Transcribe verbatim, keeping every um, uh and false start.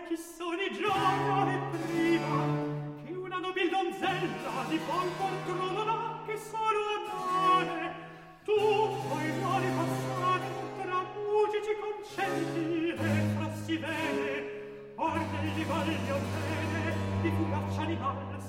chi sono i giorno e prima che una nobil donzella di buon fortuna non ha che solo amare tu puoi male passare tra musici concenti e fra si vede or negli voglio bene di fugace animal